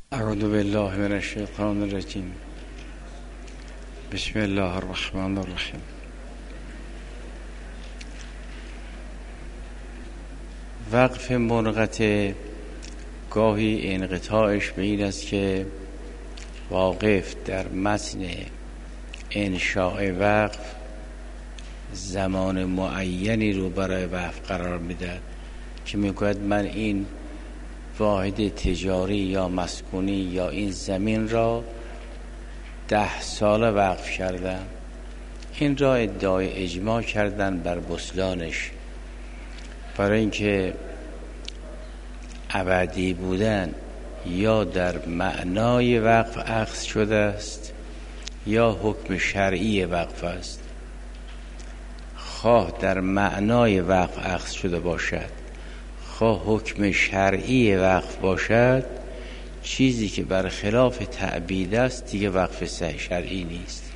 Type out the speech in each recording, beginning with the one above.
اعوذ بالله من الشیطان الرجیم. بسم الله الرحمن الرحیم. وقف منقطع گاهی انقطاعش به این است که واقف در متن انشاء وقف زمان معینی رو برای وقف قرار میدهد که میگوید من این واحد تجاری یا مسکونی یا این زمین را 10 سال وقف کردم. این را ادعای اجماع کردن بر بطلانش، برای اینکه ابدی بودن یا در معنای وقف اخذ شده است یا حکم شرعی وقف است. خواه در معنای وقف اخذ شده باشد خواه حکم شرعی وقف باشد، چیزی که برخلاف تعبید است دیگه وقف شرعی نیست.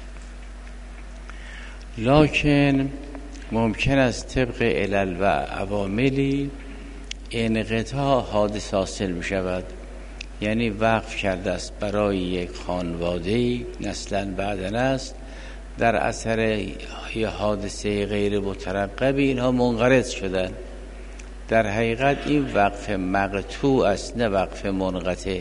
لکن ممکن است طبق علل و عواملی انقطاع حادث حاصل می شود. یعنی وقف کرده است برای یک خانواده‌ای نسلاً بعداً است، در اثر یه حادثه غیر مترقبی اینها منقرض شدن. در حقیقت این وقف مقطوع است، نه وقف منقطع.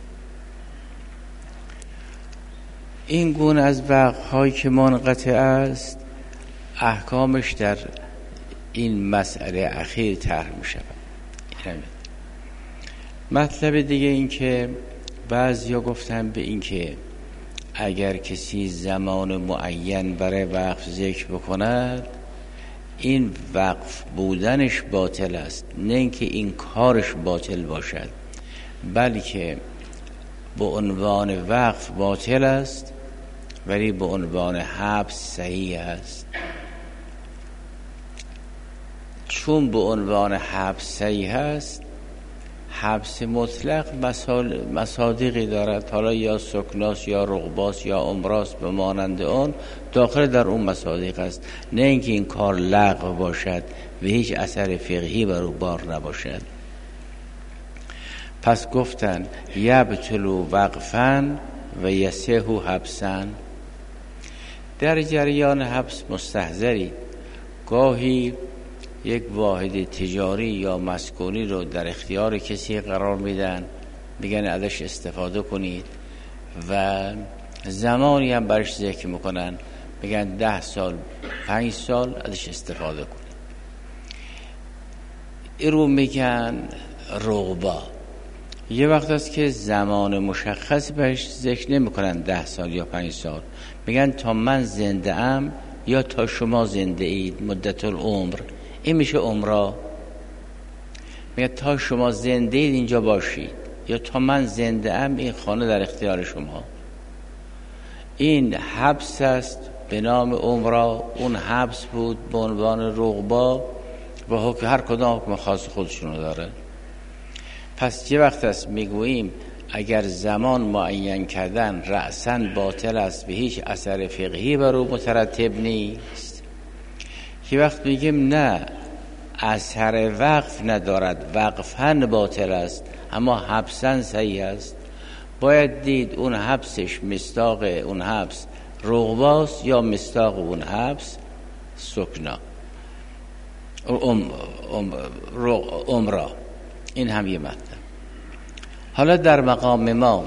این گونه از وقف هایی که منقطع است احکامش در این مسئله اخیر طرح می شود. مطلب دیگه این که بعضیا گفتن به این که اگر کسی زمان معین برای وقف ذکر بکند این وقف بودنش باطل است، نه اینکه این کارش باطل باشد، بلکه به عنوان وقف باطل است ولی به عنوان حبس صحیح است. چون به عنوان حبس صحیح است، حبس مطلق مصادیقی دارد، حالا یا سکناس یا رغباس یا عمراس به مانند آن داخل در اون مصادیق است، نه اینکه این کار لغو باشد و هیچ اثر فقهی بر او بار نباشد. پس گفتن یبطلو وقفن و یصح حبسن. در جریان حبس مستحضری گاهی یک واحد تجاری یا مسکونی رو در اختیار کسی قرار میدن، میگن ازش استفاده کنید و زمانی هم برش ذکر میکنن، میگن 10 سال 5 سال ازش استفاده کنید. این رو میگن رغبا. یه وقت است که زمان مشخص بهش ذکر نمیکنن 10 سال یا 5 سال، میگن تا من زنده ام یا تا شما زنده اید مدت العمر. این میشه عمره. میگه تا شما زنده اید اینجا باشید یا تا من زنده ام این خانه در اختیار شما. این حبس است به نام عمره. اون حبس بود به عنوان رغبا و هر کدام حکم خاص خودشونو داره. پس یه وقت است میگوییم اگر زمان معین کردن رأساً باطل است و هیچ اثر فقهی بر او مترتب نیست. یه وقت میگیم نه، اثر وقف ندارد، وقفاً باطل است اما حبساً صحیح است. باید دید اون حبسش مصداق اون حبس رغباست یا مصداق اون حبس سکنا عمره. این هم یه مطلب. حالا در مقام ما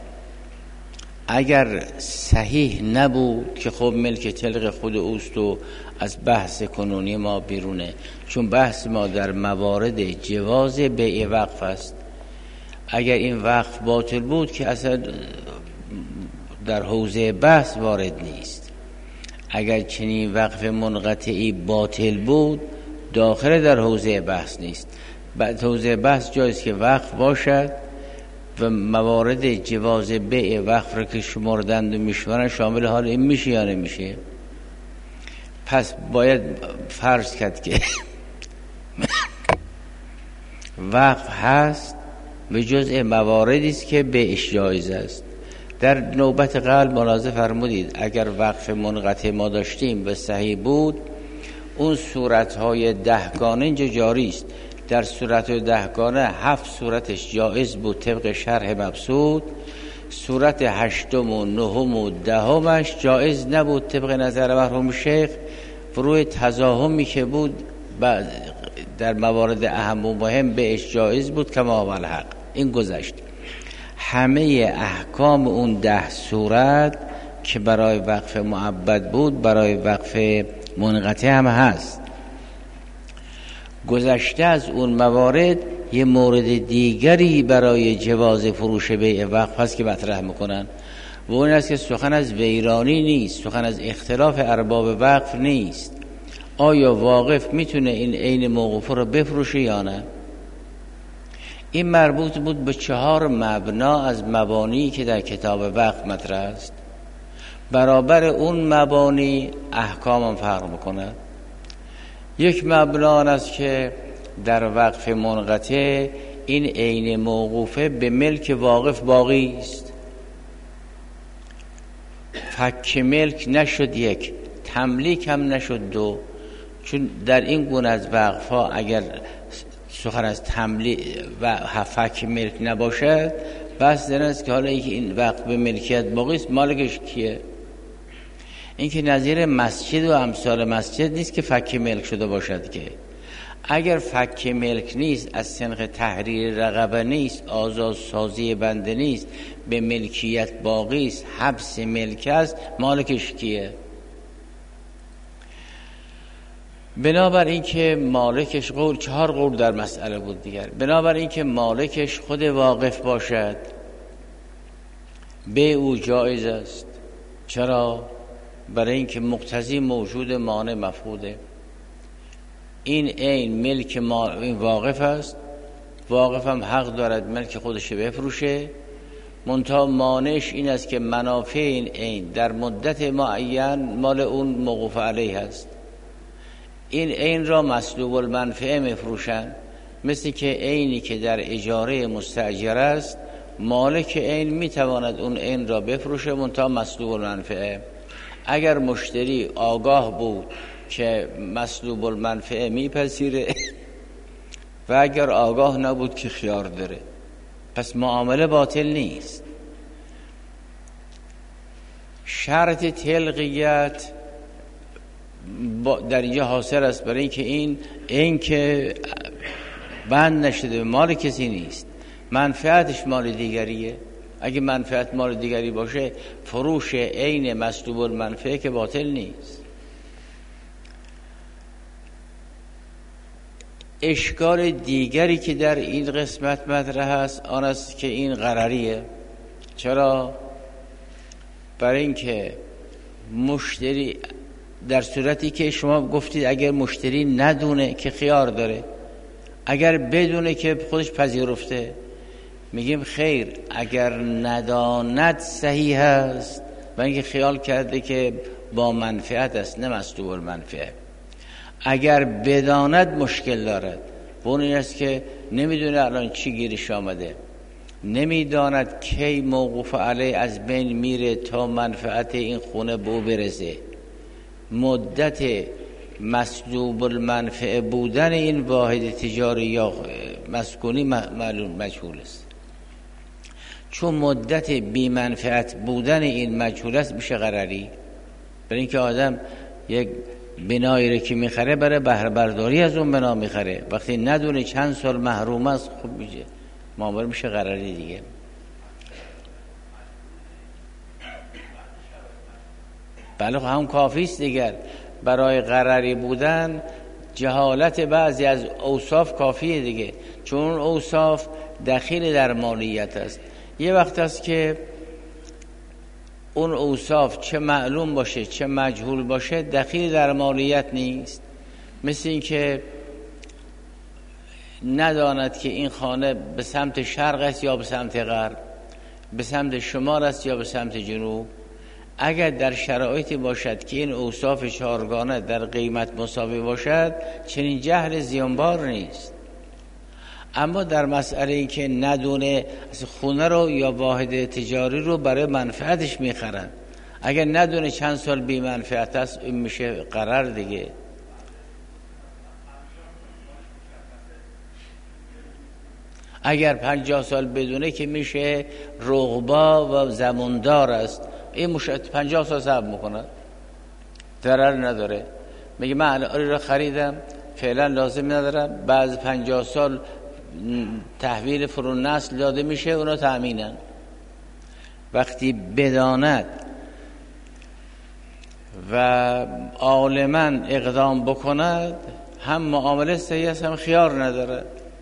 اگر صحیح نبود که خب ملک طلق خود اوست و از بحث کنونی ما بیرونه، چون بحث ما در موارد جواز بیع وقف است. اگر این وقف باطل بود که اصلا در حوزه بحث وارد نیست. اگر چنین وقف منقطعی باطل بود داخل در حوزه بحث نیست. بعد حوزه بحث جایست که وقف باشد و موارد جواز بیع وقف را که شمردند و میشورن شامل حال این میشه یا نمیشه. پس باید فرض کرد که وقف هست و جزء مواردی است که بیعش جایز است. در نوبت قبل ملاحظه فرمودید اگر وقف منقطع ما داشتیم و صحیح بود اون صورتهای 10 گانه اینجا جاری است. در صورت 10گانه 7 صورتش جایز بود طبق شرح مبسوط، صورت 8 و 9 و 10 جایز نبود طبق نظر مرحوم شیخ. روی تزاحمی که بود در موارد اهم و مهم بهش جایز بود کما هو الحق. این گذشت. همه احکام اون 10 صورت که برای وقف معبد بود برای وقف منقطع هم هست. گذشته از اون موارد یه مورد دیگری برای جواز فروش بیع وقف هست که مطرح میکنن و اون است که سخن از ویرانی نیست، سخن از اختلاف ارباب وقف نیست. آیا واقف میتونه این عین موقوفه رو بفروشه یا نه؟ این مربوط بود به 4 مبنا از مبانی که در کتاب وقف مطرح است. برابر اون مبانی احکام هم فرق میکنه. یک مبنا است که در وقف منقطع این عین موقوفه به ملک واقف باقی است، فک ملک نشد 1، تملیک هم نشد 2، چون در این گونه از وقف ها اگر سخن از تملیک و فک ملک نباشد بس در است که حالا این وقف به ملکیت باقی است، مالکش کیه؟ این که نظیر مسجد و امثال مسجد نیست که فک ملک شده باشد. که اگر فک ملک نیست، از سنخ تحریر رقبه نیست، آزاد سازی بنده نیست، به ملکیت باقی است، حبس ملک است، مالکش کیه؟ بنابر این که مالکش 4 قول در مسئله بود دیگر. بنابر این که مالکش خود واقف باشد به او جایز است. چرا؟ برای اینکه مقتضی موجود مانع مفقوده. این عین ملک این واقف است، واقف هم حق دارد ملک خودش بفروشه، منتها مانعش این است که منافع این عین در مدت معین مال اون موقوف علیه است. این عین را مسلوب المنفعه میفروشن، مثل که عینی که در اجاره مستاجر است، مالک عین میتواند اون عین را بفروشه منتها مسلوب المنفعه. اگر مشتری آگاه بود که مسلوب المنفعه میپذیره و اگر آگاه نبود که خیار داره، پس معامله باطل نیست. شرط تلقیت در اینجا حاصل است برای اینکه این که بند نشده مال کسی نیست، منفعتش مال دیگریه. اگه منفعت مال دیگری باشه فروش عین مسلوب المنفعه که باطل نیست. اشکال دیگری که در این قسمت مطرح است آن است که این غرریه. چرا؟ برای اینکه مشتری در صورتی که شما گفتید اگر مشتری ندونه که خیار داره، اگر بدونه که خودش پذیرفته، میگیم خیر، اگر نداند صحیح است و اینکه خیال کرده که با منفعت است نه مسلوب المنفعه. اگر بداند مشکل دارد و اون این است که نمیدونه الان چی گیرش آمده، نمیداند کی موقوف علیه از بین میره تا منفعت این خونه به او برسه. مدت مسلوب المنفعه بودن این واحد تجاری یا مسکونی معلوم مجهول است. چون مدت بی منفعت بودن این مجهول است میشه غرری. برای اینکه آدم یک بنایی رو که میخره برای بهره برداری از اون بنا میخره، وقتی ندونه چند سال محروم است خب میشه معامله میشه غرری دیگه. بله هم کافی است دیگر. برای غرری بودن جهالت بعضی از اوصاف کافیه دیگه، چون اون اوصاف دخیل در مالیت است. یه وقت است که اون اوصاف چه معلوم باشه چه مجهول باشه دخیل در مالیت نیست. مثل این که نداند که این خانه به سمت شرق است یا به سمت غرب، به سمت شمال است یا به سمت جنوب. اگر در شرایطی باشد که این اوصاف 4گانه در قیمت مساوی باشد چنین جهل زیانبار نیست. اما در مسئله این که ندونه خونه رو یا واحد تجاری رو برای منفعتش میخرن، اگر ندونه چند سال بی منفعت است این میشه قرار دیگه. اگر 50 سال بدونه که میشه رغبا و زماندار است. این 50 سال صبر میکنه، ضرر نداره. میگه من الان رو خریدم فعلا لازم ندارم، بعد 50 سال تحویل فرون نسل داده میشه، اونا تأمینن. وقتی بداند و عالما اقدام بکند، هم معامله صحیح است هم خیار نداره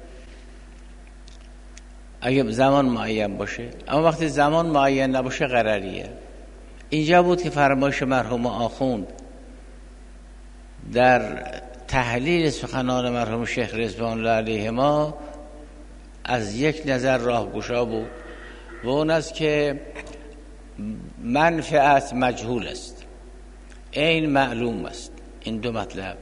اگه زمان معین باشه. اما وقتی زمان معین نباشه غرریه. اینجا بود که فرمایش مرحوم آخوند در تحلیل سخنان مرحوم شیخ رضوان الله علیهما از یک نظر راهگشا بود و اون است که منفعت مجهول است، عین معلوم است. این دو مطلب.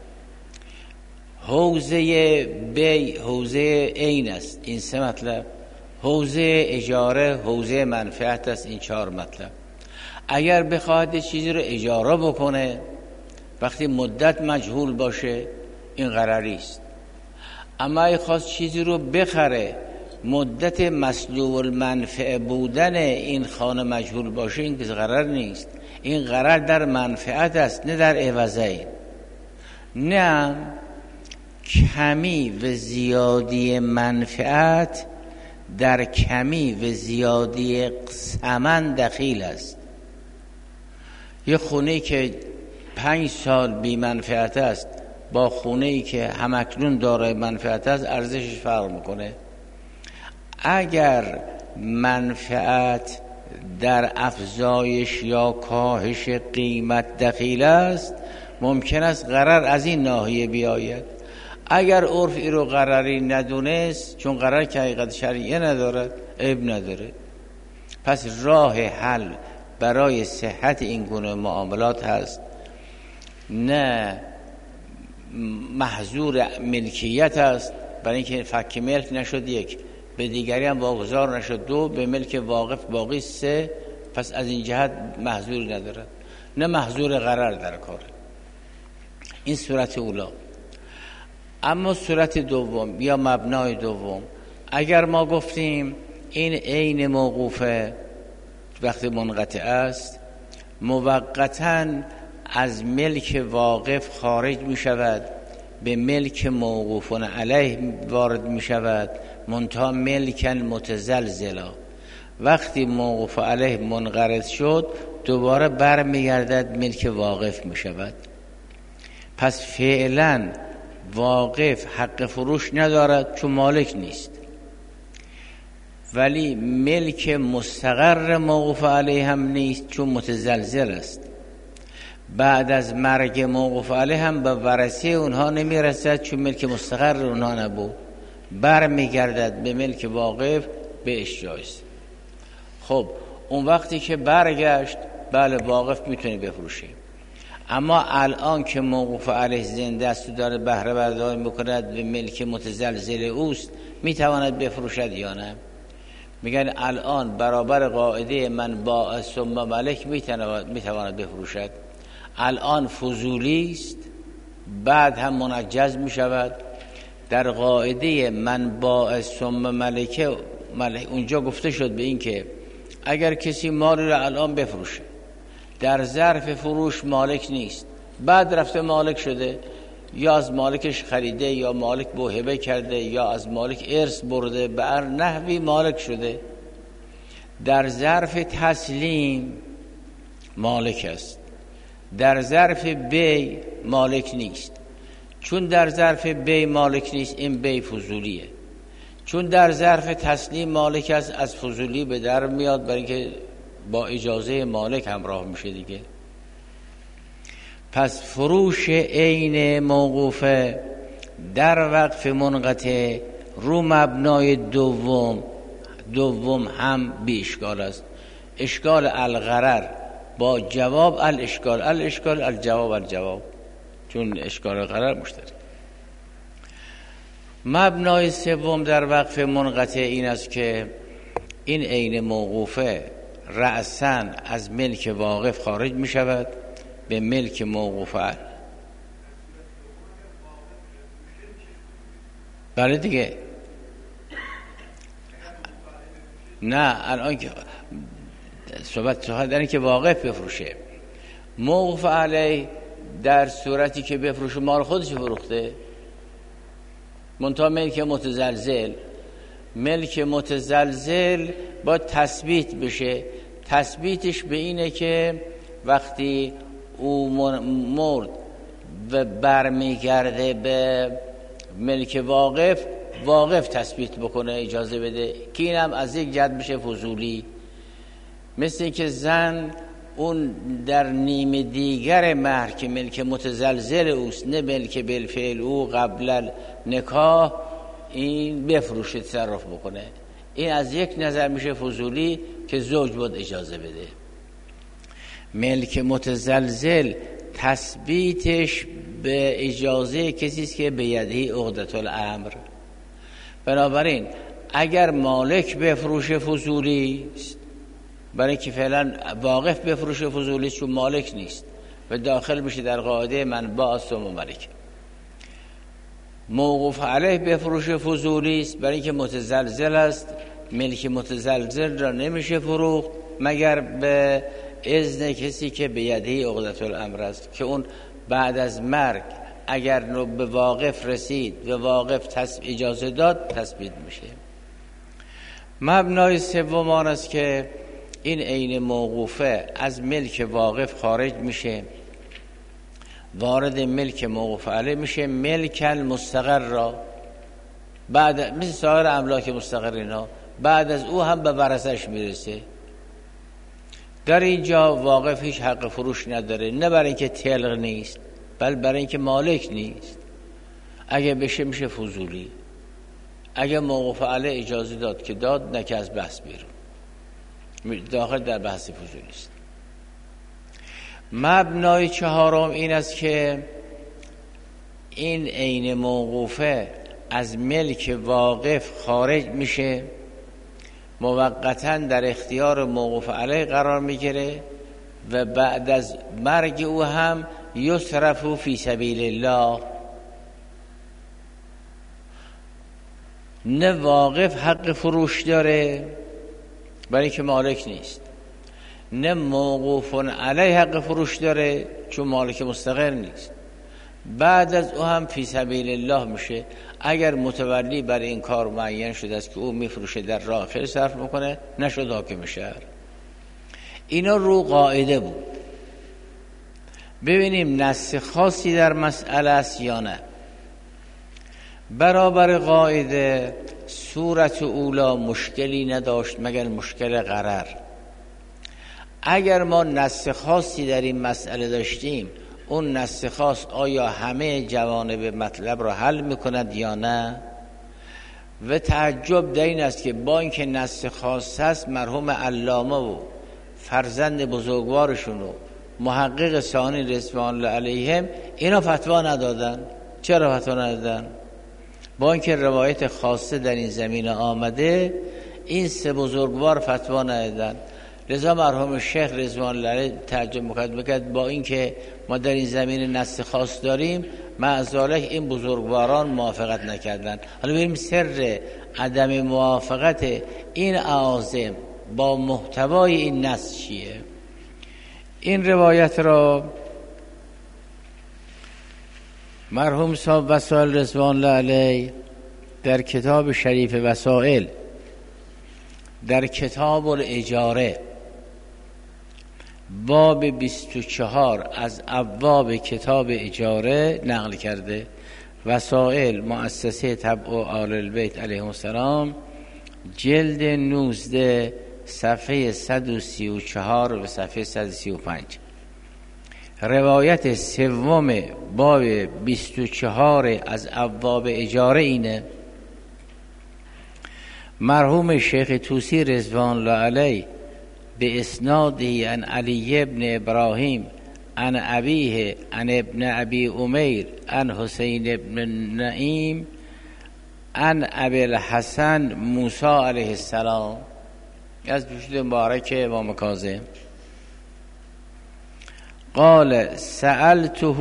حوزه بی حوزه عین است، این سه مطلب. حوزه اجاره حوزه منفعت است، این 4 مطلب. اگر بخواد چیزی رو اجاره بکنه وقتی مدت مجهول باشه این غرری است. اما اگه خواست چیزی رو بخره مدت مسلوب المنفعه بودن این خانه مجهول باشه، این که غرر نیست. این غرر در منفعت است نه در عوضه. نه کمی و زیادی منفعت در کمی و زیادی ثمن دخیل است. یه خونه که 5 سال بی منفعت است با خونه‌ای که همکنون دارای منفعت است ارزشش فرق میکنه. اگر منفعت در افزایش یا کاهش قیمت دخیل است ممکن است غرر از این ناحیه بیاید. اگر عرف ای رو غرری ندونست، چون غرر که حقیقت شرعیه ندارد، عیب نداره. پس راه حل برای صحت این گونه معاملات هست، نه محظور ملکیت است، برای اینکه فک ملک نشد 1، به دیگری هم واگذار نشد 2، به ملک واقف باقی 3، پس از این جهت محظوری ندارد، نه محظور غرر در کار. این صورت اولا. اما صورت دوم یا مبنای دوم، اگر ما گفتیم این عین موقوفه وقتی منقطع است موقتاً از ملک واقف خارج می شود، به ملک موقوفون علیه وارد می شود، منتها ملکن متزلزلا. وقتی موقوف علیه منقرض شد دوباره برمی گردد ملک واقف می شود. پس فعلا واقف حق فروش ندارد چون مالک نیست، ولی ملک مستقر موقوف علیه هم نیست چون متزلزل است. بعد از مرگ موقوف علیه هم به ورثه اونها نمیرسد چون ملک مستقر اونها نبود، بر میگردد به ملک واقف به اشجاز. خب اون وقتی که برگشت بله واقف میتونه بفروشه. اما الان که موقوف علیه زنده است و داره بهره برداری میکند به ملک متزلزل اوست، میتواند بفروشد یا نه؟ میگن الان برابر قاعده من باع ثم ملک میتواند بفروشد. الان فضولی است، بعد هم منجز میشود. در قاعده من باع ثم ملک اونجا گفته شد به این که اگر کسی مالی را الان بفروشه در ظرف فروش مالک نیست، بعد رفته مالک شده، یا از مالکش خریده یا مالک بوهبه کرده یا از مالک ارث برده، به هر نحوی مالک شده، در ظرف تسلیم مالک است، در ظرف بی مالک نیست. چون در ظرف بی مالک نیست این بی فضولیه. چون در ظرف تسلیم مالک است از فضولی به در میاد، برای اینکه با اجازه مالک همراه میشه دیگه. پس فروش عین موقوفه در وقف منقطع رو مبنای دوم هم بی اشکال است. اشکال الغرر با جواب الاشکال الجواب الجواب، چون اشکال غرر مشترک. مبنای سوم در وقف منقطع این است که این عین موقوفه رأساً از ملک واقف خارج می شود به ملک موقوفه. بله دیگه، نه الان که صحبت در این که واقف بفروشه. موقوف علیه در صورتی که بفروشه مال خودش فروخته، منتها ملک متزلزل با تثبیت بشه. تثبیتش به اینه که وقتی او مرد و برمیگرده به ملک واقف تثبیت بکنه، اجازه بده، که اینم از یک جهت میشه فضولی. مثل که زن اون در نیم دیگر مهر که ملک متزلزل اوست، نه ملک بالفعل او قبل نکاح، این بفروشه، تصرف بکنه، این از یک نظر میشه فضولی که زوج بود اجازه بده. ملک متزلزل تثبیتش به اجازه کسی است که به یدهی عقدة الامر. بنابراین اگر مالک بفروشه فضولی است، برای اینکه فعلا واقف بفروشه فضولی است چون مالک نیست و داخل میشه در قاعده من باعث و مملک. موقوف علیه بفروشه فضولی است برای اینکه متزلزل است. ملک متزلزل را نمیشه فروخت مگر به اذن کسی که به یدهی عقدة الامر است، که اون بعد از مرگ اگر به واقف رسید و واقف اجازه داد تثبیت میشه. مبنای سوم آن است که این عین موقوفه از ملک واقف خارج میشه، وارد ملک موقوف علیه میشه، ملک المستقر را بعد مثل سایر املاک مستقر اینا بعد از او هم به ورثش میرسه. در اینجا واقف هیچ حق فروش نداره، نه برای اینکه طلق نیست بل برای اینکه مالک نیست. اگه بشه میشه فضولی. اگه موقوف علیه اجازه داد که داد، نه که از بحث بیرون، داخل در بحث فضولی است. مبنای چهارم این است که این عین موقوفه از ملک واقف خارج میشه، موقتاً در اختیار موقوف علیه قرار میگیره و بعد از مرگ او هم یصرف فی سبیل الله. نه واقف حق فروش داره برای که مالک نیست، نه موقوف علیه حق فروش داره چون مالک مستقر نیست. بعد از او هم فی سبیل الله میشه اگر متولی بر این کار معین شده است که او میفروشه در راه خیر صرف میکنه، نشد حاکم شهر. اینا رو قاعده بود. ببینیم نص خاصی در مسئله است یا نه. برابر قاعده صورت اولا مشکلی نداشت مگر مشکل غرر. اگر ما نص خاصی در این مسئله داشتیم، اون نص خاص آیا همه جوانب مطلب را حل میکند یا نه؟ و تعجب در این است که با اینکه نص خاص است، مرحوم علامه و فرزند بزرگوارشون و محقق ثانی رضوان الله علیهم اینا فتوا ندادن. چرا فتوا ندادن؟ با اینکه روایت خاصه در این زمینه آمده، این سه بزرگوار فتوا ندادن. لذا مرحوم شیخ رضوان الله علیه تعجب میکرد با اینکه ما در این زمینه نص خاص داریم، معذالک این بزرگواران موافقت نکردن. حالا ببینیم سر عدم موافقت این اعاظم با محتوای این نص چیه. این روایت را مرحوم صاحب وسائل رضوان الله علیه در کتاب شریف وسائل در کتاب الاجاره باب 24 از ابواب کتاب اجاره نقل کرده. وسائل مؤسسه تبع آل البیت علیهم السلام، جلد 19 صفحه 134 و صفحه 135. روایت سوم باب 24 از ابواب اجاره اینه. مرحوم شیخ طوسی رضوان الله علیه به اسناده عن علی ابن ابراهیم عن ابیه عن ابن ابی امیر عن حسین ابن نعیم عن ابی الحسن موسی علیه السلام، از دوشت مبارک امام کاظم، قال سألته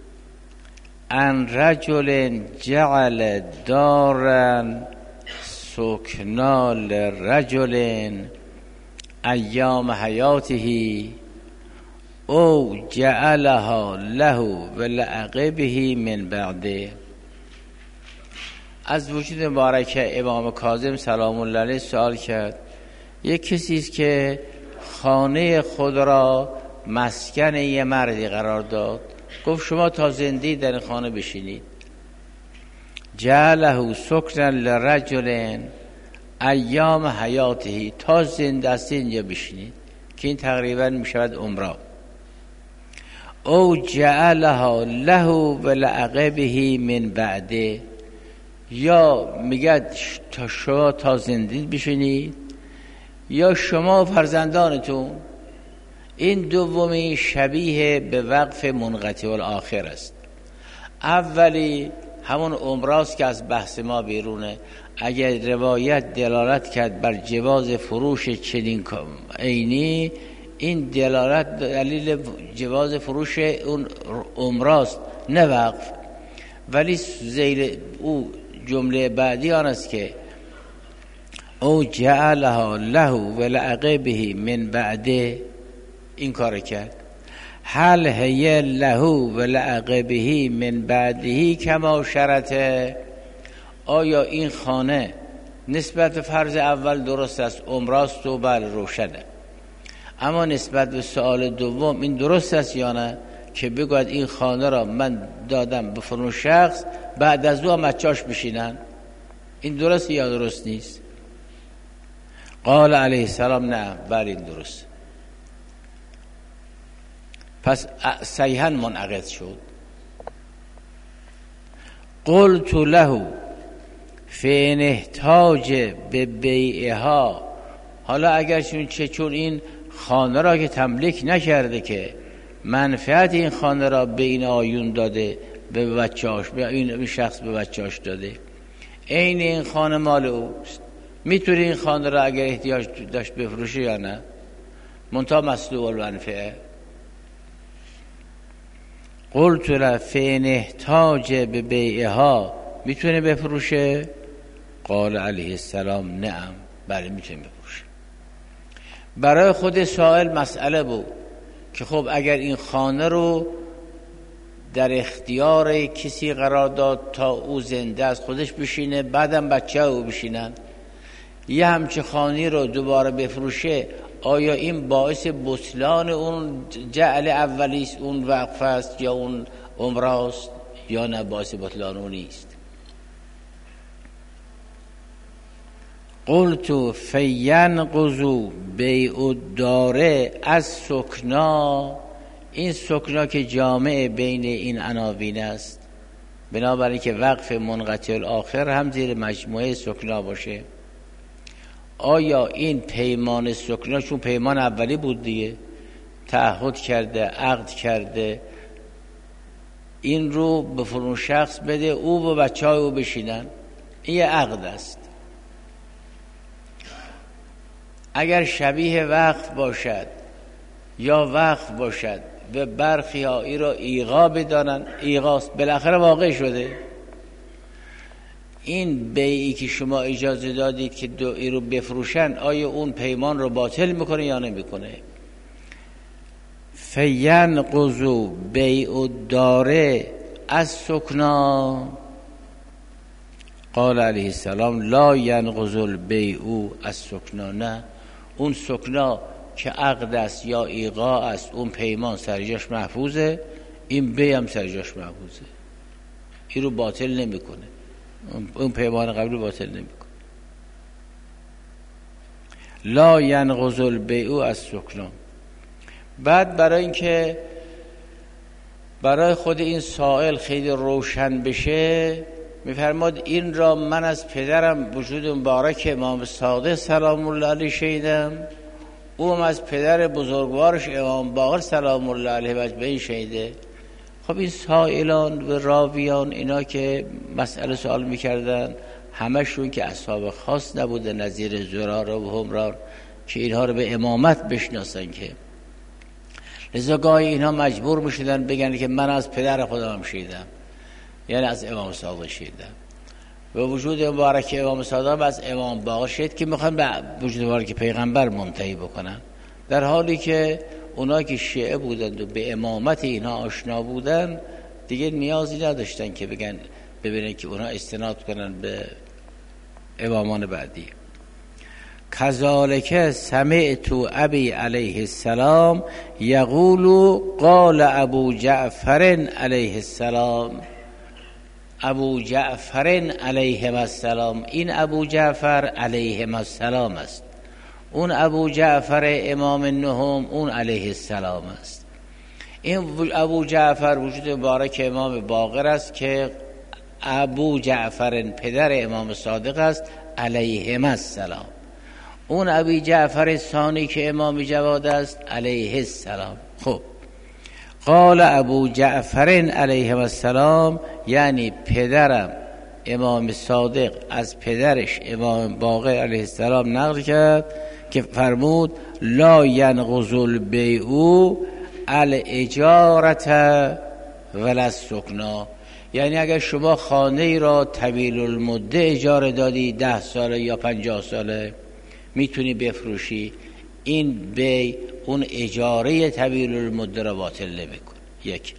عن رجل جعل دارا سکنا لرجل ایام حیاته او جعلها له ولعقبه من بعده. از وجود مبارک امام کاظم سلام الله علیه سوال کرد. یک کسی است که خانه خود را مسکن یه مردی قرار داد، گفت شما تا زندگی در این خانه بشینید. جعله سکنا لرجل ایام حیاته، تا زنده است اینجا بشینید، که این تقریبا میشود عمره. او جعلها له ولعقبه من بعده، یا میگه تا شما تا زنده بشینید یا شما فرزندانتون. این دومی شبیه به وقف منقطع الاخر است. اولی همون عمراست که از بحث ما بیرونه. اگر روایت دلالت کرد بر جواز فروش چنین عینی، این دلالت دلیل جواز فروش اون عمراست نه وقف. ولی زیر او جمله بعدی آن است که او جعلها له ولعقبه من بعده، این کار کرد. هل هی له ولعقبه من بعده کما شرطه، آیا این خانه نسبت به فرض اول درست است، عمراست و بله روشنه، اما نسبت به سوال دوم این درست است یا نه که بگوید این خانه را من دادم به فلان شخص بعد از او هم بچه‌اش بشینن، این درست یا درست نیست؟ قال علیه السلام نه، بله این درست. پس صحیحاً منعقد شد. قلت له فإن احتاج به بیعها، حالا اگر چون این خانه را که تملیک نکرده، که منفعت این خانه را به این آیون داده، به بچه‌اش، به این شخص به بچه‌اش داده، عین این خانه مال اوست، میتونه این خانه را اگر احتیاج داشت بفروشه یا نه؟ منتها مسلوب المنفعه. قلت له فإن احتاج به بیعها، میتونه بفروشه؟ قال علیه السلام نعم، بله میتونه بفروشه. برای خود سائل مسئله بود که خب اگر این خانه رو در اختیار کسی قرار داد تا او زنده از خودش بشینه، بعدم بچه او بشینن، یه همچه خانه رو دوباره بفروشه، آیا این باعث بطلان اون جعل اولیست، اون وقف است یا اون عمراست، یا نه باعث بطلان اون نیست؟ قلت فینقض بیع الدار از سکنا، این سکنا که جامع بین این عناوین است، بنابراین که وقف منقطع الاخر هم زیر مجموعه سکنا باشه. آیا این پیمان سکنا، چون پیمان اولی بود دیگه، تعهد کرده، عقد کرده، این رو به فلان شخص بده او و بچه‌های او بشینن، این یه عقد است. اگر شبیه وقف باشد یا وقف باشد و برخی ها ای را ایغا بدانن، ایغاست، بالاخره واقع شده. این بیعی که شما اجازه دادید که ای رو بفروشن، آیا اون پیمان رو باطل میکنه یا نمیکنه؟ فینقض بیع الدار از سکنا، قال علیه السلام لا ینقض البیع از سکنا، نه، اون سکنا که عقد است یا ایغا است، اون پیمان سرجاش محفوظه، این بیع هم سرجاش محفوظه، این رو باطل نمیکنه، اون پیمان قبلی باطل نمیکنه. لا ینقض البیع از سکنا. بعد برای اینکه برای خود این سائل خیلی روشن بشه، میفرماد این را من از پدرم وجود مبارک امام صادق سلام الله علیه شنیدم، او هم از پدر بزرگوارش امام باقر سلام الله علیه مجمعین شنیده. خب این سائلان و راویان اینا که مسئله سوال میکردن، همشون که اصحاب خاص نبوده، نظیر زرار و همرار که اینها رو به امامت بشناسن، که لذا گاهی اینها مجبور میشدن بگن که من از پدر خودم شنیدم، یعنی از امام صادق شنیدم. و وجود مبارک امام صادق از امام باقر شد که میخوان به وجود مبارک پیغمبر منتهی بکنن، در حالی که اونا که شیعه بودند و به امامت اینها آشنا بودن دیگه نیازی نداشتن که ببینن که اونا استناد کنن به امامان بعدی. کذالک سمعت ابی علیه السلام یقول قال ابو جعفر علیه السلام. ابو جعفر علیه السلام، این ابو جعفر علیه السلام است، اون ابو جعفر امام نهم اون علیه السلام است. این ابو جعفر وجود مبارک امام باقر است که ابو جعفر پدر امام صادق است علیه السلام. اون ابی جعفر ثانی که امام جواد است علیه السلام. خب قال ابو جعفر علیه السلام یعنی پدرم امام صادق از پدرش امام باقر علیه السلام نقل کرد که فرمود لا ینقض البیع الاجارة ولا السکنا. یعنی اگر شما خانه ای را طویل المده اجاره دادی 10 ساله یا 50 ساله میتونی بفروشی، این بیع اون اجاره طویل المده را باطل نمیکنه. یک،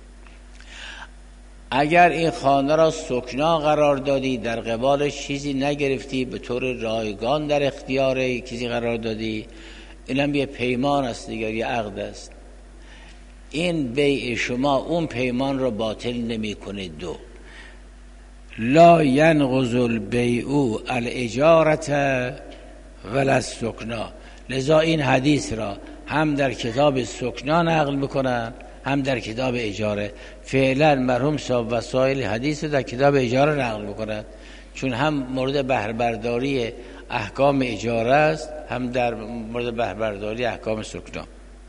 اگر این خانه را سکنا قرار دادی در قبالش چیزی نگرفتی، به طور رایگان در اختیار کسی قرار دادی، اینم یه پیمان است دیگر، یه عقد است، این بیع شما اون پیمان را باطل نمیکنه. دو، لا ینقض البیع الاجاره ولا السکنا. لذا این حدیث را هم در کتاب سکنا نقل میکنن هم در کتاب اجاره. فعلا مرحوم صاحب وسائل حدیث در کتاب اجاره نقل میکنن، چون هم مورد بهره‌برداری احکام اجاره است هم در مورد بهره‌برداری احکام سکنا.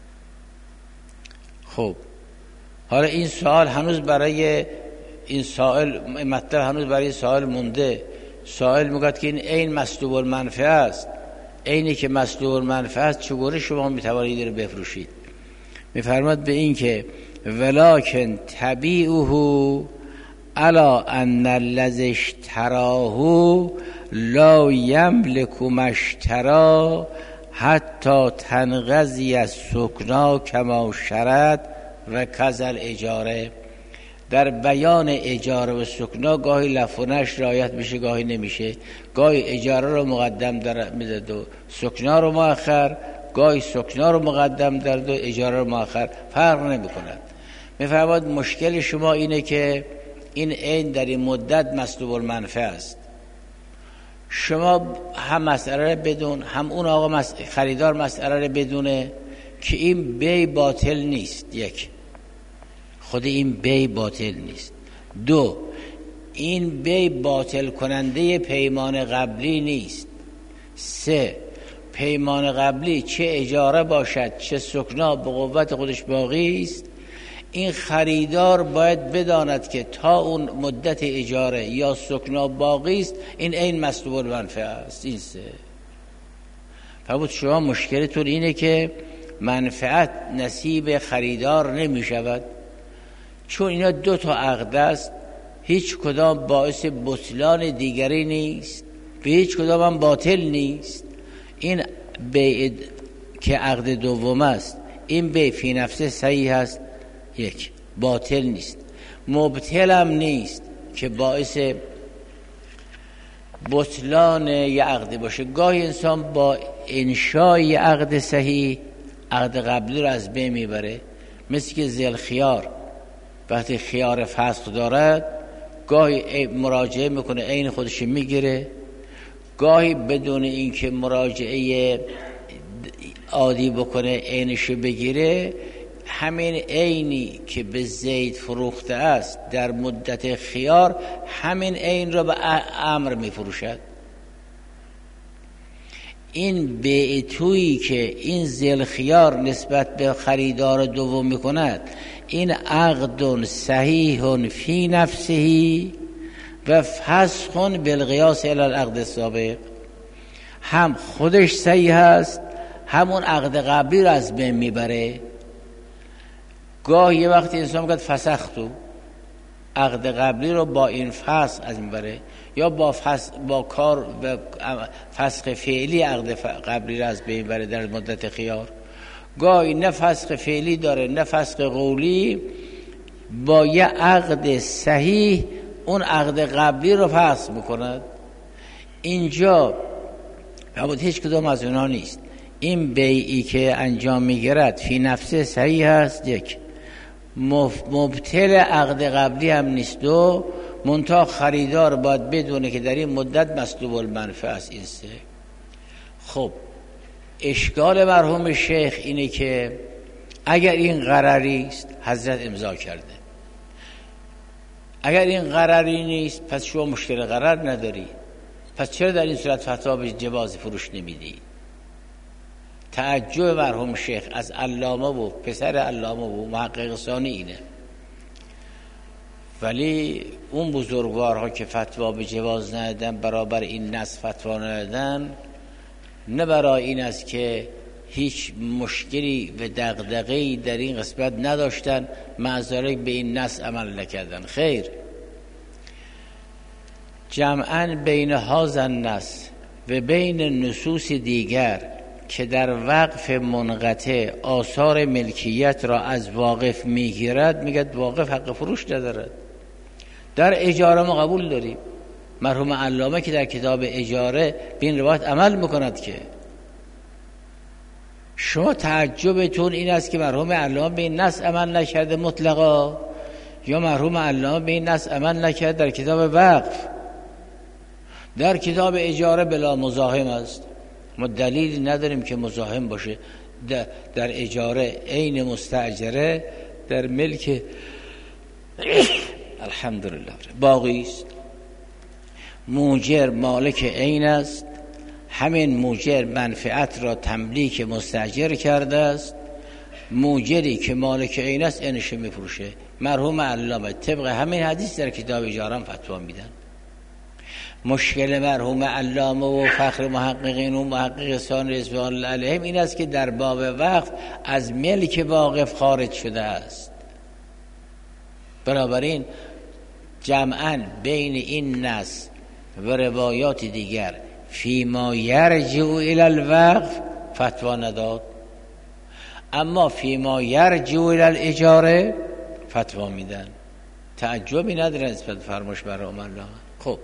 خب حالا این سوال هنوز برای این سائل مطلب هنوز برای سائل مونده. سائل میگه که این عین مطلوب المنفعه است، عینی که مطلوب المنفعه است چگونه شما میتوانید رو بفروشید؟ میفرماد به این که ولکن تبیعه علی ان الذی اشتراه لا یملک مشتری حتی تنقضی السکنا کما شرط و کذل اجاره. در بیان اجاره و سکنا گاهی لفظش رعایت میشه گاهی نمیشه، گاهی اجاره رو مقدم در میداد و سکنا رو مؤخر، گاهی سکنا رو مقدم در و اجاره رو مؤخر، فرق نمیکنه. میفرماد مشکل شما اینه که این عین در این مدت مطلوب المنفعه است. شما هم مسئله رو بدون، هم اون آقا خریدار مسئله رو بدونه که این بیع باطل نیست. یک، خود این بیع باطل نیست. دو، این بیع باطل کننده پیمان قبلی نیست. سه، پیمان قبلی چه اجاره باشد چه سکنا به قوت خودش باقی است. این خریدار باید بداند که تا اون مدت اجاره یا سکنا باقی است این عین مطلوب المنفعه است. این سه. فرمود شما مشکلتون اینه که منفعت نصیب خریدار نمی شود، چون اینا 2 تا عقد است، هیچ کدام باعث بطلان دیگری نیست، به هیچ کدام هم باطل نیست. این بیع که عقد دوم است، این بیع فی نفسه صحیح است، یک، باطل نیست، مبطل هم نیست که باعث بطلان یه عقد باشه. گاهی انسان با انشای عقد صحیح عقد قبلی رو از بین میبره، مثل که ذل خیار وقتی خیار فسخ دارد گاهی مراجعه میکنه عین خودش میگیره، گاهی بدون اینکه مراجعه عادی بکنه عینشو بگیره، همین عینی که به زید فروخته است در مدت خیار همین عین را به امر میفروشد. این بیعتویی که این ذل خیار نسبت به خریدار دوم میکند، این عقد صحیح فی نفسه و فسخ بالقیاس الی العقد السابق. هم خودش صحیح است، همون عقد قبلی رو از بین میبره. گاه یه وقتی انسان میگه فسختو، عقد قبلی رو با این فسخ از میبره، یا با کار و فسخ فعلی عقد قبلی را از بین بره در مدت خیار. گاهی نه فسخ فعلی داره نه فسخ قولی، با یه عقد صحیح اون عقد قبلی رو فسخ میکند. اینجا هیچ کدام از اونها نیست. این بیعی که انجام میگیرد فی نفسه صحیح هست، یک مبطل عقد قبلی هم نیست، دو منتها خریدار باید بدونه که در این مدت مسلوب المنفعه است. این سه. خب اشکال مرحوم شیخ اینه که اگر این قراری است حضرت امضا کرده، اگر این قراری نیست پس شما مشکل قرار نداری، پس چرا در این صورت فتوا به جواز فروش نمیدی؟ تعجب مرحوم شیخ از علامه و پسر علامه و محقق ثانی اینه. ولی اون بزرگوارها که فتوا به جواز ندادن برابر این نص فتوا ندادن، نه برای این است که هیچ مشکلی و دغدغه‌ای در این قسمت نداشتن معذرت به این نص عمل نکردن، خیر. جمعاً بین هذا النص و بین نصوص دیگر که در وقف منقطع آثار ملکیت را از واقف میگیرد، میگه واقف حق فروش ندارد. در اجاره ما قبول داریم. مرحوم علامه که در کتاب اجاره به این روایت عمل میکند که شما تعجبتون این است که مرحوم علامه به این نص عمل نکرده مطلقا، یا مرحوم علامه به این نص عمل نکرده در کتاب وقف. در کتاب اجاره بلا مزاحم است، ما دلیلی نداریم که مزاحم باشه. در اجاره عین مستاجره در ملک الحمدلله باقی است. موجر مالک عین است، همین موجر منفعت را تملیک مستاجر کرده است. موجری که مالک عین است اینش میفروشه. مرحوم علامه طبق همین حدیث در کتاب اجاره فتوا میدن. مشکل مرحوم علامه و فخر محققین و محقق ثانی رضوان الله علیهم این است که در باب وقف از ملک واقف خارج شده است. بنابراین جمعاً بین این نص و روایات دیگر فیما یرجع الی الوقف فتوا نداد، اما فیما یرجع الی الاجاره فتوا میدن. تعجبی نداره نسبت فرمایش مرحوم علامه. خب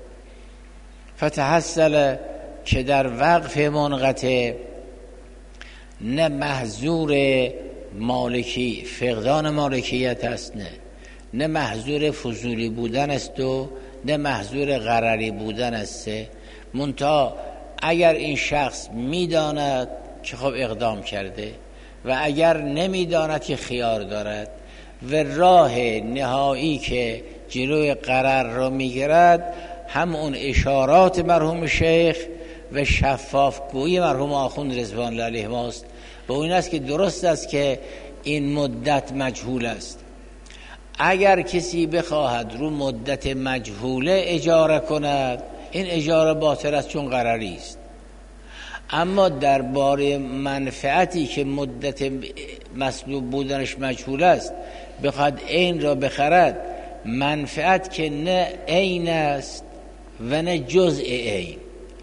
فتحصل که در وقف منقطع نه محظور مالکی فقدان مالکیت است، نه محظور فضولی بودن است و نه محظور غرری بودن است. منتها اگر این شخص میداند که خب اقدام کرده و اگر نمیداند که خیار دارد و راه نهایی که جلوی قرار رو میگیرد هم اون اشارات مرحوم شیخ و شفافگویی مرحوم آخوند رضوان الله علیه ماست. به این است که درست است که این مدت مجهول است. اگر کسی بخواهد رو مدت مجهوله اجاره کند این اجاره باطل است چون قراری است. اما درباره منفعتی که مدت مسلوب بودنش مجهول است بخواد عین را بخرد، منفعت که نه عین است و نه جزء عین.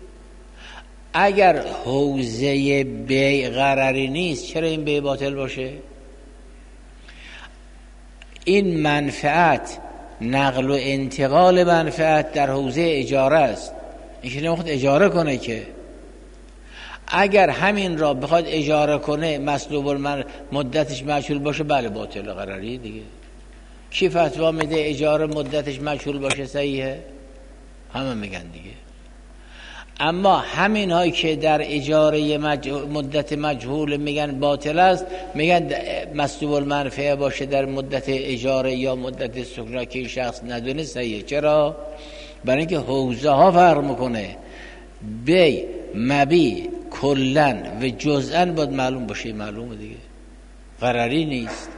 اگر حوزه بیع قراری نیست چرا این بیع باطل باشه؟ این منفعت نقل و انتقال منفعت در حوزه اجاره است، این که نمیخواد اجاره کنه که. اگر همین را بخواد اجاره کنه مسلوب مدتش مجهول باشه بله باطل قراری دیگه. کی فتوا میده اجاره مدتش مجهول باشه صحیحه؟ همه میگن دیگه. اما همین هایی که در اجاره مدت مجهول میگن باطل است، میگن مسلوب المنفعه باشه در مدت اجاره یا مدت سکنا که این شخص ندونه صحیحه. چرا؟ برای اینکه حوزه ها فرق میکنه. بی مبی کلن و جزءن باید معلوم باشه، معلومه دیگه، قراری نیست.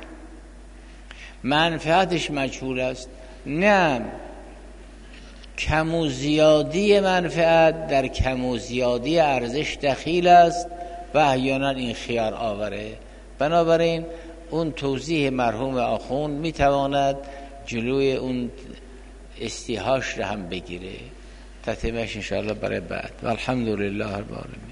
منفعتش مجهول است، نه کم و زیادی منفعت در کم و زیادی ارزش دخیل است و احیانا این خیار آوره. بنابراین اون توضیح مرحوم آخوند میتواند جلوی اون استیحاش را هم بگیره. تتمهش انشاءالله برای بعد. و الحمدلله رب العالمین.